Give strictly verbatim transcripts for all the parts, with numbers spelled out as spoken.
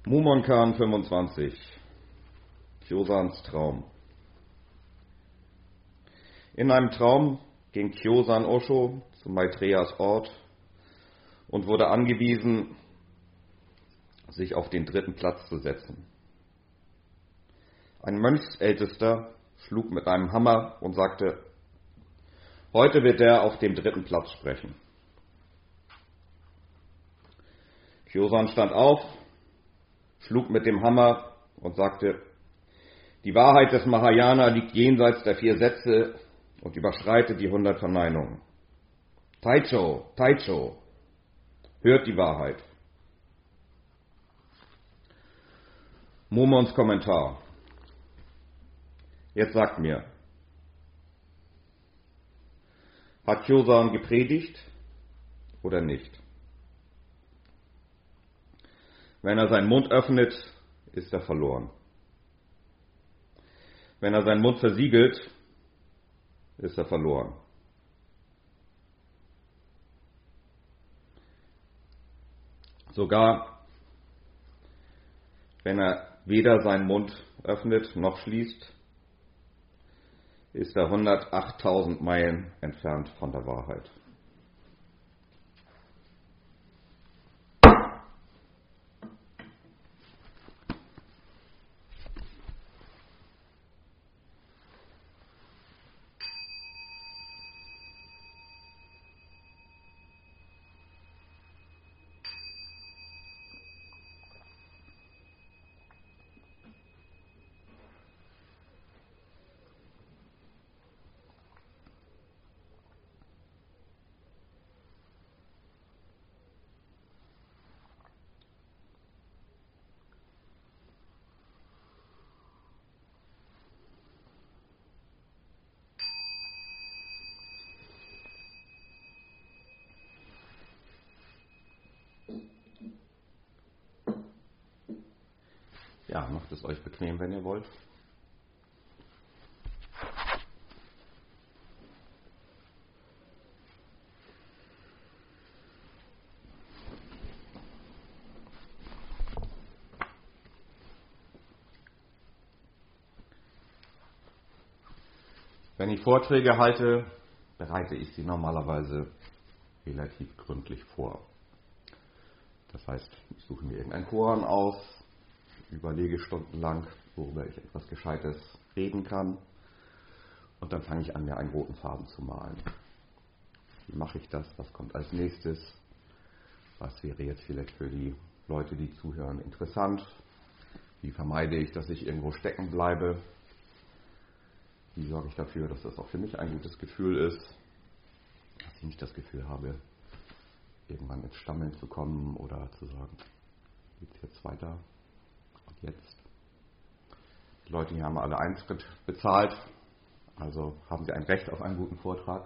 Mumonkan fünfundzwanzig. Kjosans Traum. In einem Traum ging Kjosan Osho zu Maitreya's Ort und wurde angewiesen, sich auf den dritten Platz zu setzen. Ein Mönchsältester schlug mit einem Hammer und sagte: Heute wird er auf dem dritten Platz sprechen. Kjosan stand auf, schlug mit dem Hammer und sagte: Die Wahrheit des Mahayana liegt jenseits der vier Sätze und überschreitet die hundert Verneinungen. Taicho, Taicho, hört die Wahrheit. Momons Kommentar. Jetzt sagt mir, hat Kjosan gepredigt oder nicht? Wenn er seinen Mund öffnet, ist er verloren. Wenn er seinen Mund versiegelt, ist er verloren. Sogar wenn er weder seinen Mund öffnet noch schließt, ist er hundertachttausend Meilen entfernt von der Wahrheit. Ja, macht es euch bequem, wenn ihr wollt. Wenn ich Vorträge halte, bereite ich sie normalerweise relativ gründlich vor. Das heißt, ich suche mir irgendeinen Koran aus, überlege stundenlang, worüber ich etwas Gescheites reden kann, und dann fange ich an, mir einen roten Faden zu malen. Wie mache ich das? Was kommt als nächstes? Was wäre jetzt vielleicht für die Leute, die zuhören, interessant? Wie vermeide ich, dass ich irgendwo stecken bleibe? Wie sorge ich dafür, dass das auch für mich ein gutes Gefühl ist? Dass ich nicht das Gefühl habe, irgendwann ins Stammeln zu kommen oder zu sagen, geht es jetzt weiter? Und jetzt? Die Leute hier haben alle Eintritt bezahlt, also haben sie ein Recht auf einen guten Vortrag.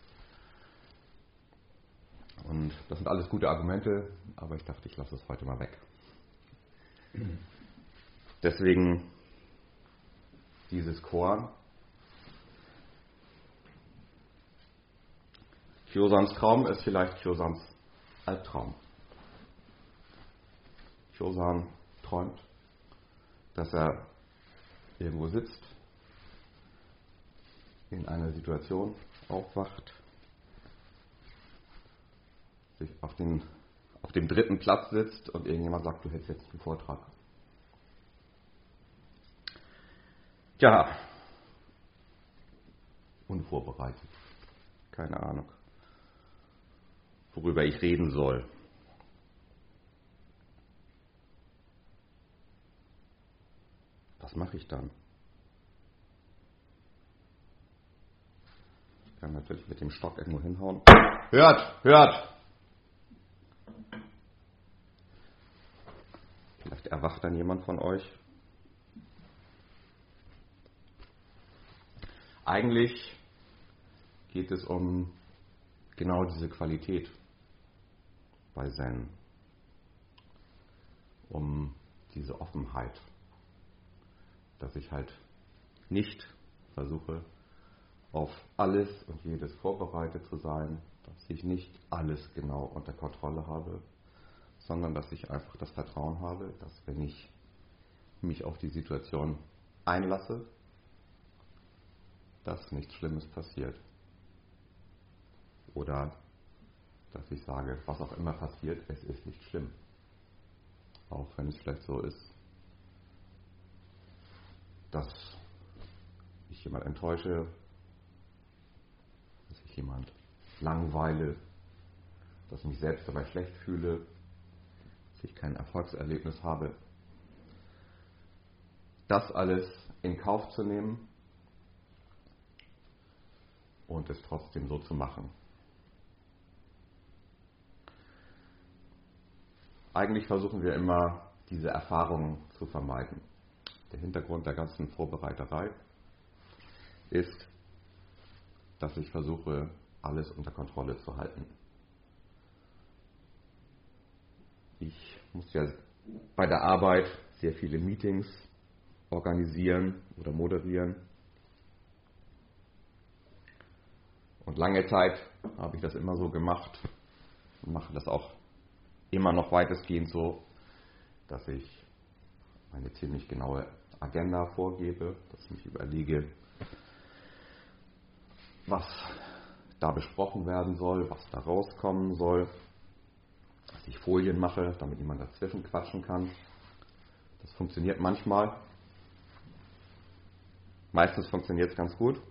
Und das sind alles gute Argumente, aber ich dachte, ich lasse es heute mal weg. Deswegen dieses Koran. Kjosans Traum ist vielleicht Kjosans Albtraum. Kjosan träumt, dass er irgendwo sitzt, in einer Situation aufwacht, sich auf, den, auf dem dritten Platz sitzt und irgendjemand sagt, du hältst jetzt einen Vortrag. Tja, unvorbereitet, keine Ahnung, worüber ich reden soll. Was mache ich dann? Ich kann natürlich mit dem Stock irgendwo hinhauen. Hört, hört! Vielleicht erwacht dann jemand von euch. Eigentlich geht es um genau diese Qualität bei Zen, um diese Offenheit, dass ich halt nicht versuche, auf alles und jedes vorbereitet zu sein, dass ich nicht alles genau unter Kontrolle habe, sondern dass ich einfach das Vertrauen habe, dass wenn ich mich auf die Situation einlasse, dass nichts Schlimmes passiert. Oder dass ich sage, was auch immer passiert, es ist nicht schlimm. Auch wenn es vielleicht so ist, dass ich jemand enttäusche, dass ich jemand langweile, dass ich mich selbst dabei schlecht fühle, dass ich kein Erfolgserlebnis habe. Das alles in Kauf zu nehmen und es trotzdem so zu machen. Eigentlich versuchen wir immer, diese Erfahrungen zu vermeiden. Der Hintergrund der ganzen Vorbereiterei ist, dass ich versuche, alles unter Kontrolle zu halten. Ich muss ja bei der Arbeit sehr viele Meetings organisieren oder moderieren. Und lange Zeit habe ich das immer so gemacht und mache das auch immer noch weitestgehend so, dass ich eine ziemlich genaue Agenda vorgebe, dass ich mich überlege, was da besprochen werden soll, was da rauskommen soll, dass ich Folien mache, damit niemand dazwischen quatschen kann. Das funktioniert manchmal. Meistens funktioniert es ganz gut.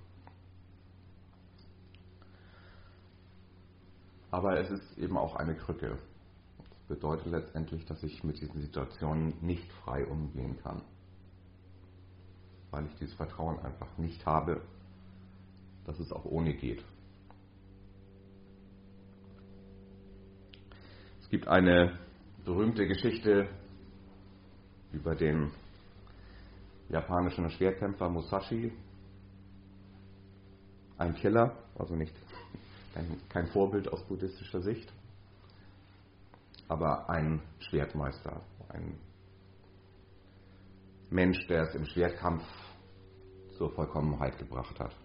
Aber es ist eben auch eine Krücke. Das bedeutet letztendlich, dass ich mit diesen Situationen nicht frei umgehen kann. Weil ich dieses Vertrauen einfach nicht habe, dass es auch ohne geht. Es gibt eine berühmte Geschichte über den japanischen Schwertkämpfer Musashi. Ein Killer, also nicht kein, kein Vorbild aus buddhistischer Sicht, aber ein Schwertmeister, ein Mensch, der es im Schwertkampf zur Vollkommenheit gebracht hat.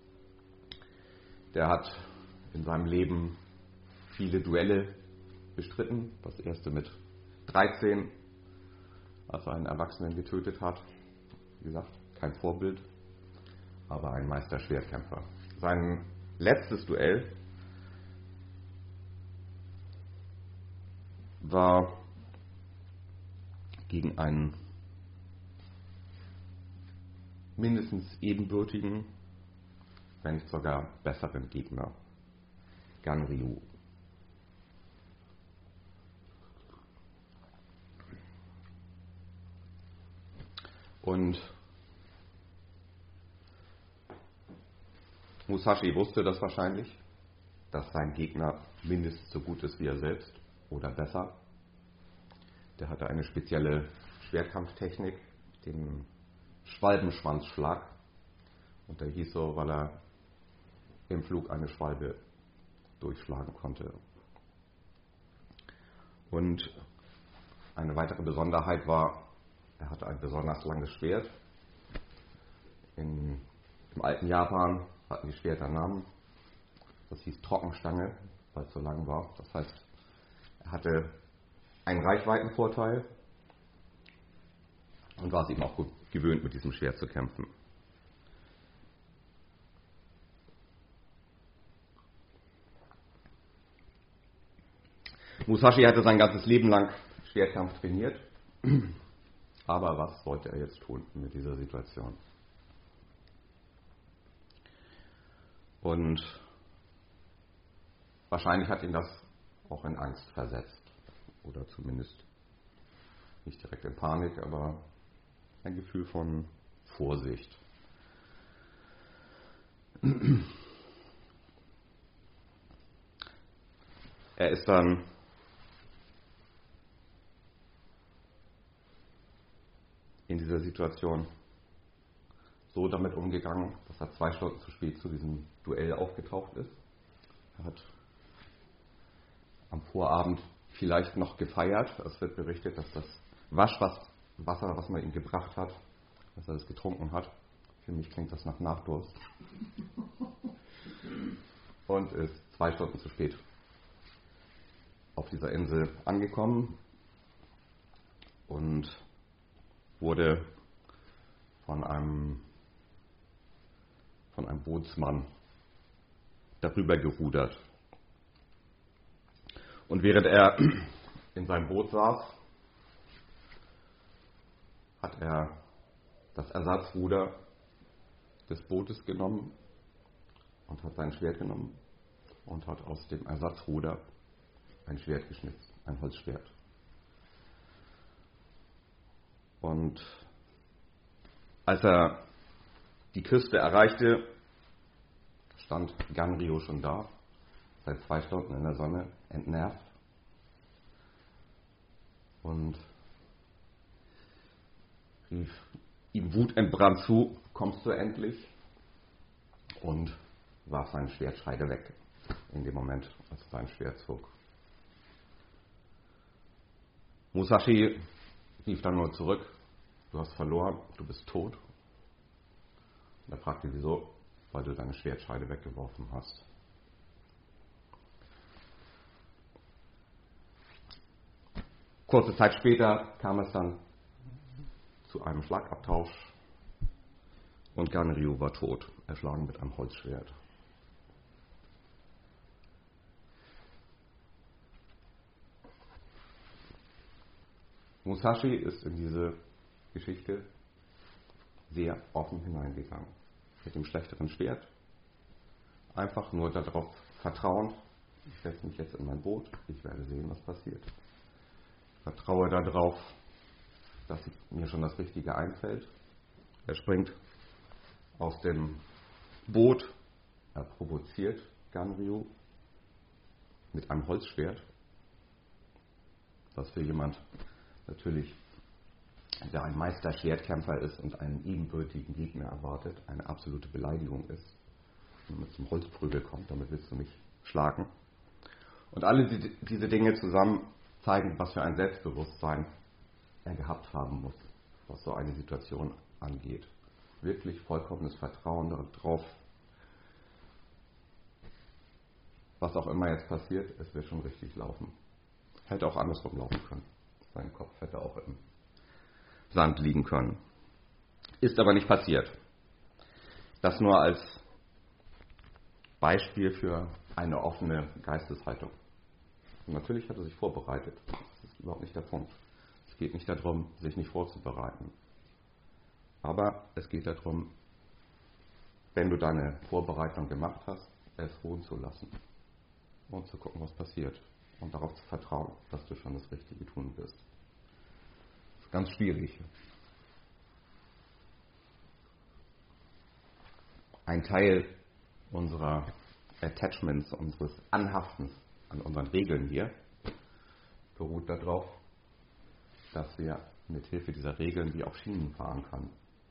Der hat in seinem Leben viele Duelle bestritten. Das erste mit dreizehn, als er einen Erwachsenen getötet hat. Wie gesagt, kein Vorbild, aber ein Meister-Schwertkämpfer. Sein letztes Duell war gegen einen mindestens ebenbürtigen, wenn nicht sogar besseren Gegner, Ganryu. Und Musashi wusste das wahrscheinlich, dass sein Gegner mindestens so gut ist wie er selbst oder besser. Der hatte eine spezielle Schwertkampftechnik, den Schwalbenschwanzschlag. Und der hieß so, weil er im Flug eine Schwalbe durchschlagen konnte. Und eine weitere Besonderheit war, er hatte ein besonders langes Schwert. In, Im alten Japan hatten die Schwerter Namen. Das hieß Trockenstange, weil es so lang war. Das heißt, er hatte einen Reichweitenvorteil und war es eben auch gut gewöhnt, mit diesem Schwert zu kämpfen. Musashi hatte sein ganzes Leben lang Schwertkampf trainiert. Aber was wollte er jetzt tun mit dieser Situation? Und wahrscheinlich hat ihn das auch in Angst versetzt. Oder zumindest nicht direkt in Panik, aber ein Gefühl von Vorsicht. Er ist dann in dieser Situation so damit umgegangen, dass er zwei Stunden zu spät zu diesem Duell aufgetaucht ist. Er hat am Vorabend vielleicht noch gefeiert. Es wird berichtet, dass das Waschwasser, was man ihm gebracht hat, dass er das getrunken hat. Für mich klingt das nach Nachdurst. Und ist zwei Stunden zu spät auf dieser Insel angekommen und wurde von einem, von einem Bootsmann darüber gerudert. Und während er in seinem Boot saß, hat er das Ersatzruder des Bootes genommen und hat sein Schwert genommen und hat aus dem Ersatzruder ein Schwert geschnitzt, ein Holzschwert. Und als er die Küste erreichte, stand Ganryo schon da, seit zwei Stunden in der Sonne, entnervt. Und rief ihm wutentbrannt zu: Kommst du endlich? Und warf sein Schwertscheide weg, in dem Moment, als er sein Schwert zog. Musashi rief dann nur zurück: Du hast verloren, du bist tot. Und er fragte, wieso? Weil du deine Schwertscheide weggeworfen hast. Kurze Zeit später kam es dann zu einem Schlagabtausch und Ganryo war tot, erschlagen mit einem Holzschwert. Musashi ist in diese Geschichte sehr offen hineingegangen. Mit dem schlechteren Schwert. Einfach nur darauf vertrauend: Ich setze mich jetzt in mein Boot, ich werde sehen, was passiert. Ich vertraue darauf, dass mir schon das Richtige einfällt. Er springt aus dem Boot, er provoziert Ganryo mit einem Holzschwert, was für jemand natürlich, der ein Meister-Schwertkämpfer ist und einen ebenbürtigen Gegner erwartet, eine absolute Beleidigung ist. Wenn man zum Holzprügel kommt, damit willst du mich schlagen. Und alle die, diese Dinge zusammen zeigen, was für ein Selbstbewusstsein er gehabt haben muss, was so eine Situation angeht. Wirklich vollkommenes Vertrauen darauf, was auch immer jetzt passiert, es wird schon richtig laufen. Hätte auch andersrum laufen können. Sein Kopf hätte auch im Sand liegen können. Ist aber nicht passiert. Das nur als Beispiel für eine offene Geisteshaltung. Und natürlich hat er sich vorbereitet. Das ist überhaupt nicht der Punkt. Es geht nicht darum, sich nicht vorzubereiten. Aber es geht darum, wenn du deine Vorbereitung gemacht hast, es ruhen zu lassen. Und zu gucken, was passiert. Und darauf zu vertrauen, dass du schon das Richtige tun wirst. Das ist ganz schwierig. Ein Teil unserer Attachments, unseres Anhaftens an unseren Regeln hier, beruht darauf, dass wir mit Hilfe dieser Regeln wie auf Schienen fahren können.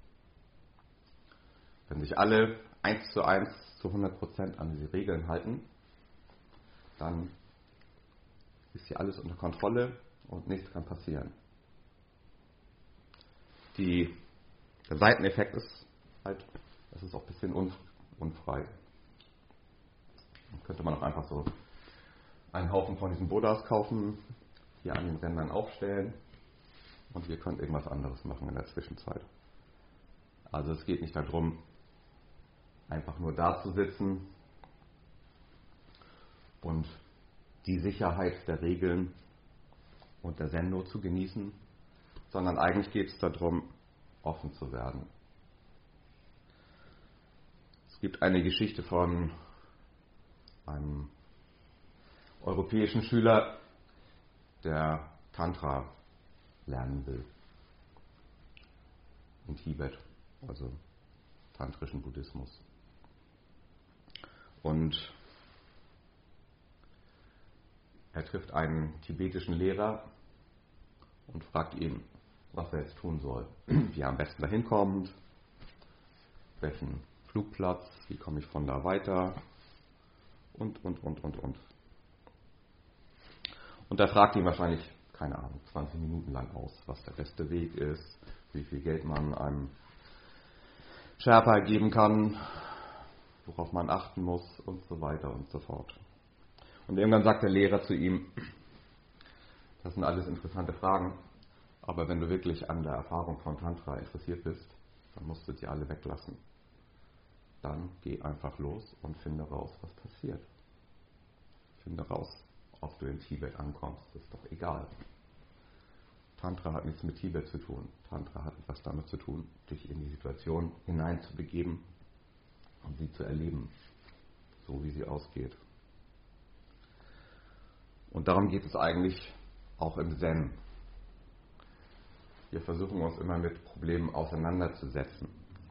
Wenn sich alle eins zu eins zu hundert Prozent an diese Regeln halten, dann ist hier alles unter Kontrolle und nichts kann passieren. Die, der Seiteneffekt ist halt, das ist auch ein bisschen unfrei. Dann könnte man auch einfach so einen Haufen von diesen Buddhas kaufen, hier an den Rändern aufstellen und wir können irgendwas anderes machen in der Zwischenzeit. Also es geht nicht darum, einfach nur da zu sitzen und die Sicherheit der Regeln und der Sendo zu genießen, sondern eigentlich geht es darum, offen zu werden. Es gibt eine Geschichte von einem europäischen Schüler, der Tantra lernen will. In Tibet, also tantrischen Buddhismus. Und er trifft einen tibetischen Lehrer und fragt ihn, was er jetzt tun soll. Wie er am besten dahin kommt, welchen Flugplatz, wie komme ich von da weiter und, und, und, und, und. Und er fragt ihn wahrscheinlich, keine Ahnung, zwanzig Minuten lang aus, was der beste Weg ist, wie viel Geld man einem Sherpa geben kann, worauf man achten muss und so weiter und so fort. Und irgendwann sagt der Lehrer zu ihm, Das sind alles interessante Fragen, aber wenn du wirklich an der Erfahrung von Tantra interessiert bist, dann musst du sie alle weglassen. Dann geh einfach los und finde raus, was passiert. Finde raus, ob du in Tibet ankommst, ist doch egal. Tantra hat nichts mit Tibet zu tun. Tantra hat etwas damit zu tun, dich in die Situation hineinzubegeben und sie zu erleben, so wie sie ausgeht. Und darum geht es eigentlich auch im Zen. Wir versuchen uns immer mit Problemen auseinanderzusetzen.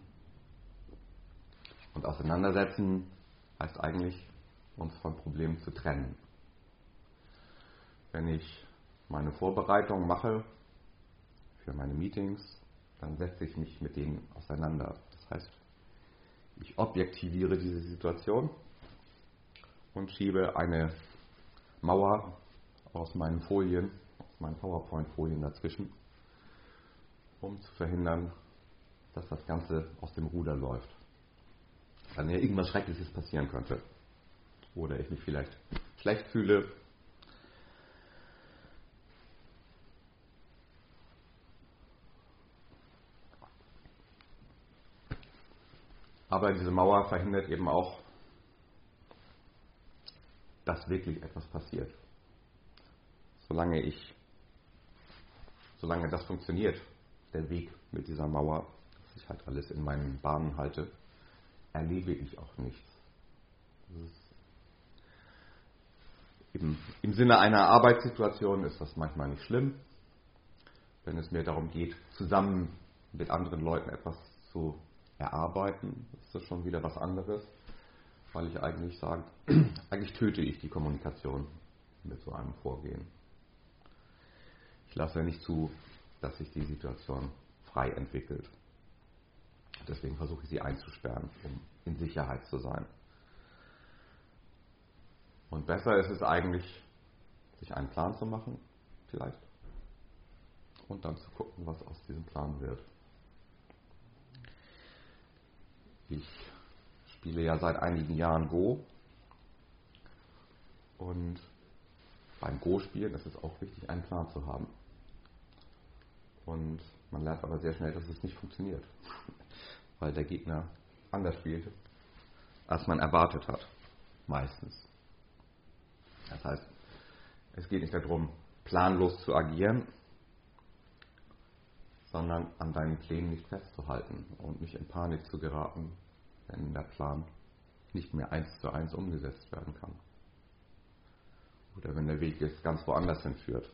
Und auseinandersetzen heißt eigentlich, uns von Problemen zu trennen. Wenn ich meine Vorbereitung mache für meine Meetings, dann setze ich mich mit denen auseinander. Das heißt, ich objektiviere diese Situation und schiebe eine Mauer aus meinen Folien, aus meinen PowerPoint-Folien dazwischen, um zu verhindern, dass das Ganze aus dem Ruder läuft. Weil mir irgendwas Schreckliches passieren könnte. Oder ich mich vielleicht schlecht fühle. Aber diese Mauer verhindert eben auch, dass wirklich etwas passiert. Solange ich, solange das funktioniert, der Weg mit dieser Mauer, dass ich halt alles in meinen Bahnen halte, erlebe ich auch nichts. Das ist Im, Im Sinne einer Arbeitssituation ist das manchmal nicht schlimm. Wenn es mir darum geht, zusammen mit anderen Leuten etwas zu erarbeiten, ist das schon wieder was anderes, weil ich eigentlich sage, eigentlich töte ich die Kommunikation mit so einem Vorgehen. Ich lasse nicht zu, dass sich die Situation frei entwickelt. Deswegen versuche ich sie einzusperren, um in Sicherheit zu sein. Und besser ist es eigentlich, sich einen Plan zu machen, vielleicht, und dann zu gucken, was aus diesem Plan wird. Ich spiele ja seit einigen Jahren Go und beim Go-Spielen ist es auch wichtig, einen Plan zu haben. Und man lernt aber sehr schnell, dass es nicht funktioniert, weil der Gegner anders spielt, als man erwartet hat, meistens. Das heißt, es geht nicht darum, planlos zu agieren, sondern an deinen Plänen nicht festzuhalten und nicht in Panik zu geraten, wenn der Plan nicht mehr eins zu eins umgesetzt werden kann. Oder wenn der Weg jetzt ganz woanders hinführt.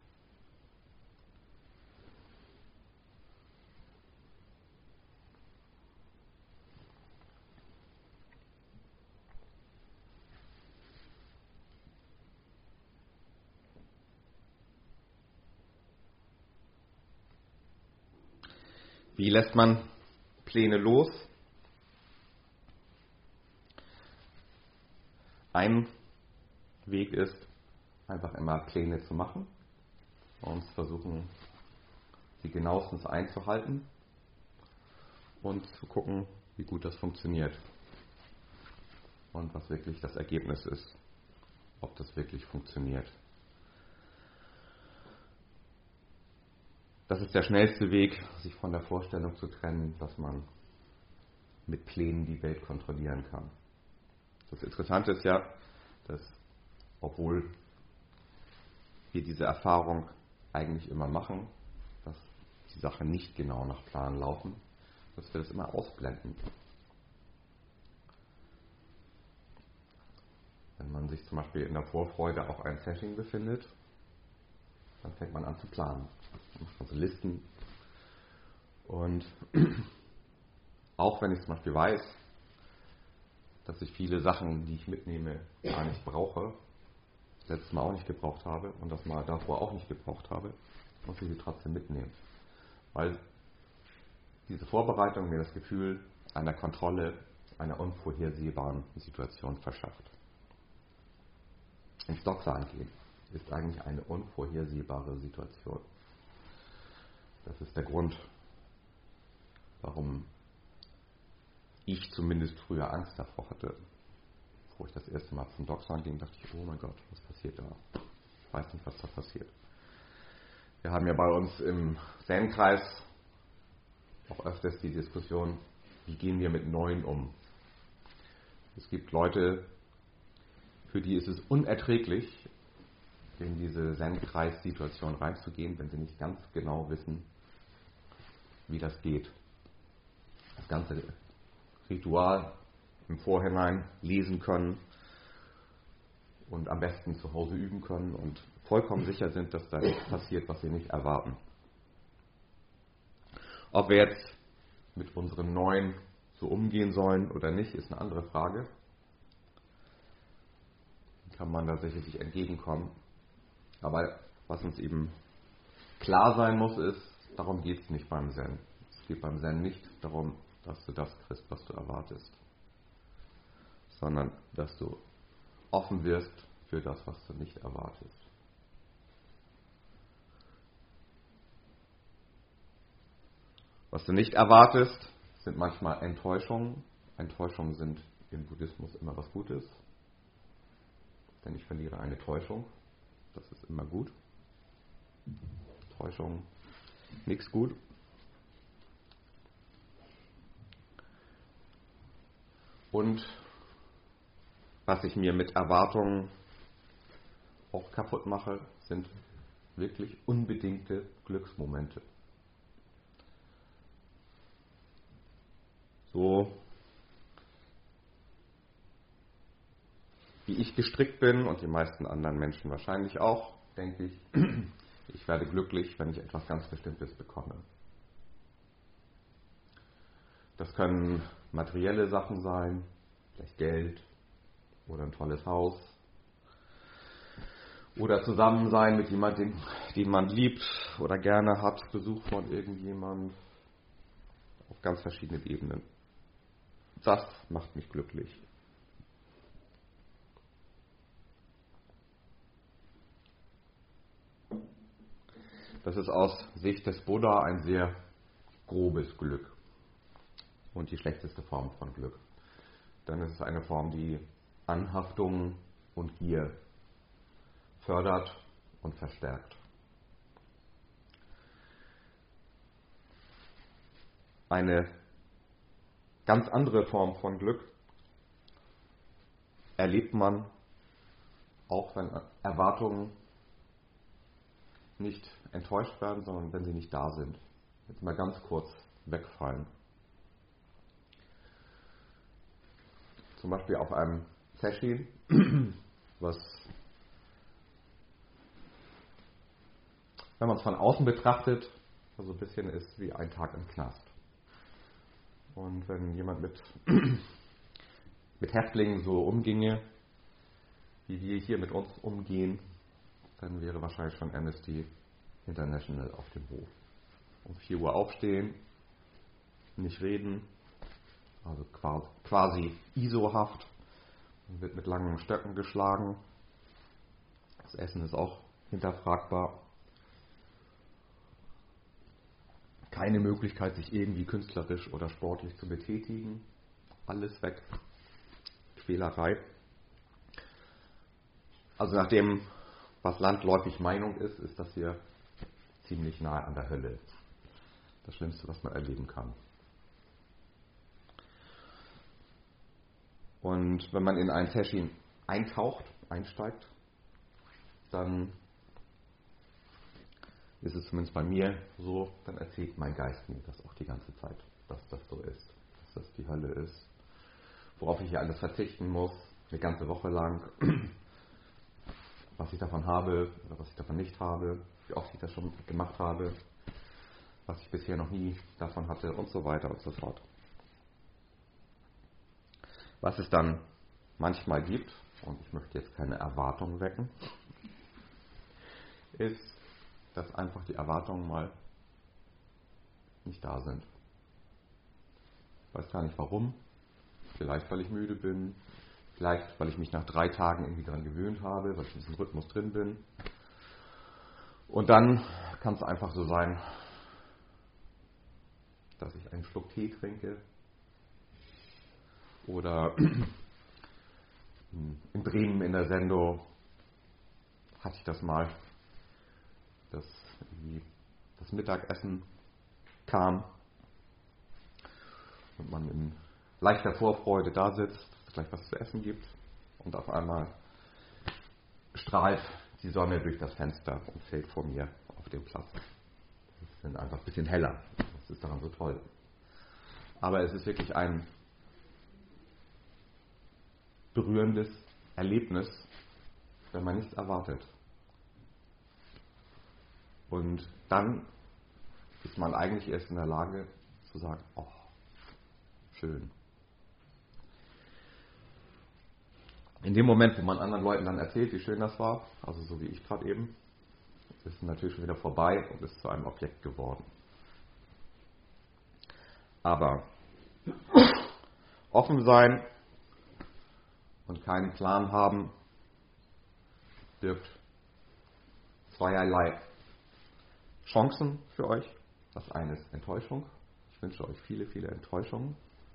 Wie lässt man Pläne los? Ein Weg ist, einfach immer Pläne zu machen und versuchen, sie genauestens einzuhalten und zu gucken, wie gut das funktioniert und was wirklich das Ergebnis ist, ob das wirklich funktioniert. Das ist der schnellste Weg, sich von der Vorstellung zu trennen, dass man mit Plänen die Welt kontrollieren kann. Das Interessante ist ja, dass obwohl wir diese Erfahrung eigentlich immer machen, dass die Sachen nicht genau nach Plan laufen, dass wir das immer ausblenden. Wenn man sich zum Beispiel in der Vorfreude auf ein Setting befindet, dann fängt man an zu planen. Man macht also Listen. Und auch wenn ich zum Beispiel weiß, dass ich viele Sachen, die ich mitnehme, gar nicht brauche, das letzte Mal auch nicht gebraucht habe und das Mal davor auch nicht gebraucht habe, muss ich sie trotzdem mitnehmen. Weil diese Vorbereitung mir das Gefühl einer Kontrolle, einer unvorhersehbaren Situation verschafft. Ins Doksan gehen ist eigentlich eine unvorhersehbare Situation. Das ist der Grund, warum ich zumindest früher Angst davor hatte. Bevor ich das erste Mal zum Doksan ging, dachte ich, oh mein Gott, was passiert da? Ich weiß nicht, was da passiert. Wir haben ja bei uns im Zen-Kreis auch öfters die Diskussion, wie gehen wir mit Neuen um? Es gibt Leute, für die ist es unerträglich, in diese Zen-Kreis-Situation reinzugehen, wenn sie nicht ganz genau wissen, wie das geht. Das ganze Ritual im Vorhinein lesen können und am besten zu Hause üben können und vollkommen sicher sind, dass da nichts passiert, was sie nicht erwarten. Ob wir jetzt mit unseren Neuen so umgehen sollen oder nicht, ist eine andere Frage. Kann man da sicherlich entgegenkommen. Aber was uns eben klar sein muss, ist, darum geht es nicht beim Zen. Es geht beim Zen nicht darum, dass du das kriegst, was du erwartest, sondern dass du offen wirst für das, was du nicht erwartest. Was du nicht erwartest, sind manchmal Enttäuschungen. Enttäuschungen sind im Buddhismus immer was Gutes, denn ich verliere eine Täuschung. Das ist immer gut. Täuschung, nichts gut. Und was ich mir mit Erwartungen auch kaputt mache, sind wirklich unbedingte Glücksmomente. So wie ich gestrickt bin und die meisten anderen Menschen wahrscheinlich auch, denke ich, ich werde glücklich, wenn ich etwas ganz Bestimmtes bekomme. Das können materielle Sachen sein, vielleicht Geld oder ein tolles Haus oder zusammen sein mit jemandem, den man liebt oder gerne hat, Besuch von irgendjemandem, auf ganz verschiedenen Ebenen. Das macht mich glücklich. Das ist aus Sicht des Buddha ein sehr grobes Glück und die schlechteste Form von Glück. Denn es ist eine Form, die Anhaftung und Gier fördert und verstärkt. Eine ganz andere Form von Glück erlebt man, auch wenn Erwartungen nicht enttäuscht werden, sondern wenn sie nicht da sind. Jetzt mal ganz kurz wegfallen. Zum Beispiel auf einem Session, was, wenn man es von außen betrachtet, so ein bisschen ist wie ein Tag im Knast. Und wenn jemand mit, mit Häftlingen so umginge, wie wir hier mit uns umgehen, dann wäre wahrscheinlich schon Amnesty International auf dem Hof. Um vier Uhr aufstehen, nicht reden, also quasi I S O-haft, wird mit langen Stöcken geschlagen. Das Essen ist auch hinterfragbar. Keine Möglichkeit, sich irgendwie künstlerisch oder sportlich zu betätigen. Alles weg. Quälerei. Also nach dem, was landläufig Meinung ist, ist das hier ziemlich nahe an der Hölle. Das Schlimmste, was man erleben kann. Und wenn man in ein Session eintaucht, einsteigt, dann ist es zumindest bei mir so, dann erzählt mein Geist mir das auch die ganze Zeit, dass das so ist, dass das die Hölle ist, worauf ich hier alles verzichten muss, eine ganze Woche lang, was ich davon habe oder was ich davon nicht habe, wie oft ich das schon gemacht habe, was ich bisher noch nie davon hatte und so weiter und so fort. Was es dann manchmal gibt, und ich möchte jetzt keine Erwartungen wecken, ist, dass einfach die Erwartungen mal nicht da sind. Ich weiß gar nicht warum. Vielleicht, weil ich müde bin. Vielleicht, weil ich mich nach drei Tagen irgendwie daran gewöhnt habe, weil ich in diesem Rhythmus drin bin. Und dann kann es einfach so sein, dass ich einen Schluck Tee trinke. Oder in Bremen in der Sendung hatte ich das mal, dass irgendwie das Mittagessen kam und man in leichter Vorfreude da sitzt, dass es gleich was zu essen gibt und auf einmal strahlt die Sonne durch das Fenster und fällt vor mir auf den Platz. Es ist einfach ein bisschen heller. Das ist daran so toll. Aber es ist wirklich ein berührendes Erlebnis, wenn man nichts erwartet. Und dann ist man eigentlich erst in der Lage zu sagen, oh, schön. In dem Moment, wo man anderen Leuten dann erzählt, wie schön das war, also so wie ich gerade eben, ist es natürlich schon wieder vorbei und ist zu einem Objekt geworden. Aber offen sein und keinen Plan haben, birgt zweierlei Chancen für euch. Das eine ist Enttäuschung. Ich wünsche euch viele, viele Enttäuschungen.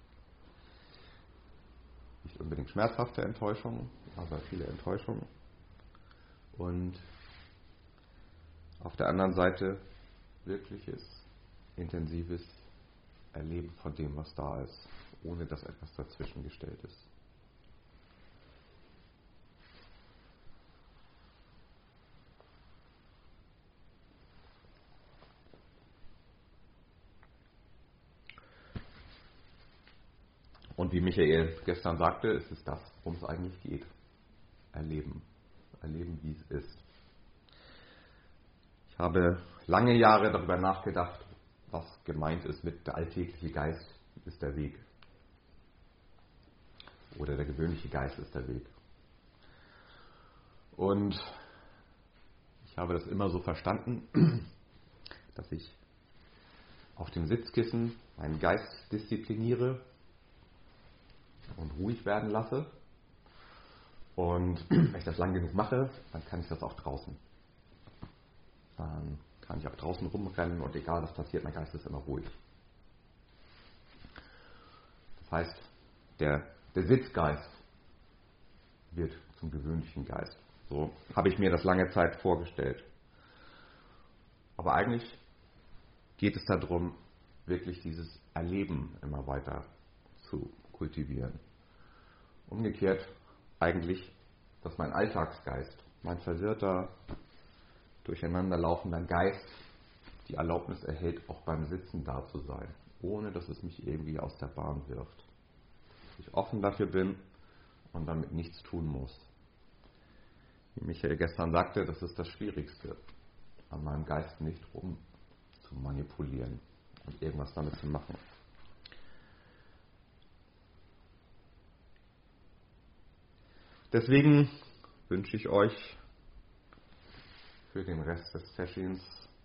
Nicht unbedingt schmerzhafte Enttäuschungen, aber viele Enttäuschungen. Und auf der anderen Seite wirkliches, intensives Erleben von dem, was da ist, ohne dass etwas dazwischen gestellt ist. Und wie Michael gestern sagte, ist es das, worum es eigentlich geht. Erleben. Erleben, wie es ist. Ich habe lange Jahre darüber nachgedacht, was gemeint ist mit der alltägliche Geist ist der Weg. Oder der gewöhnliche Geist ist der Weg. Und ich habe das immer so verstanden, dass ich auf dem Sitzkissen meinen Geist diszipliniere und ruhig werden lasse. Und wenn ich das lang genug mache, dann kann ich das auch draußen. Dann kann ich auch draußen rumrennen und egal was passiert, mein Geist ist immer ruhig. Das heißt, der, der Sitzgeist wird zum gewöhnlichen Geist. So habe ich mir das lange Zeit vorgestellt. Aber eigentlich geht es darum, wirklich dieses Erleben immer weiter zu kultivieren. Umgekehrt eigentlich, dass mein Alltagsgeist, mein verwirrter, durcheinanderlaufender Geist die Erlaubnis erhält, auch beim Sitzen da zu sein, ohne dass es mich irgendwie aus der Bahn wirft. Dass ich offen dafür bin und damit nichts tun muss. Wie Michael gestern sagte, das ist das Schwierigste, an meinem Geist nicht rum zu manipulieren und irgendwas damit zu machen. Deswegen wünsche ich euch für den Rest des Sessions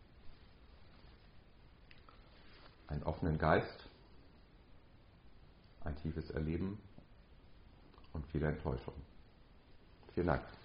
einen offenen Geist, ein tiefes Erleben und viel Enttäuschung. Vielen Dank.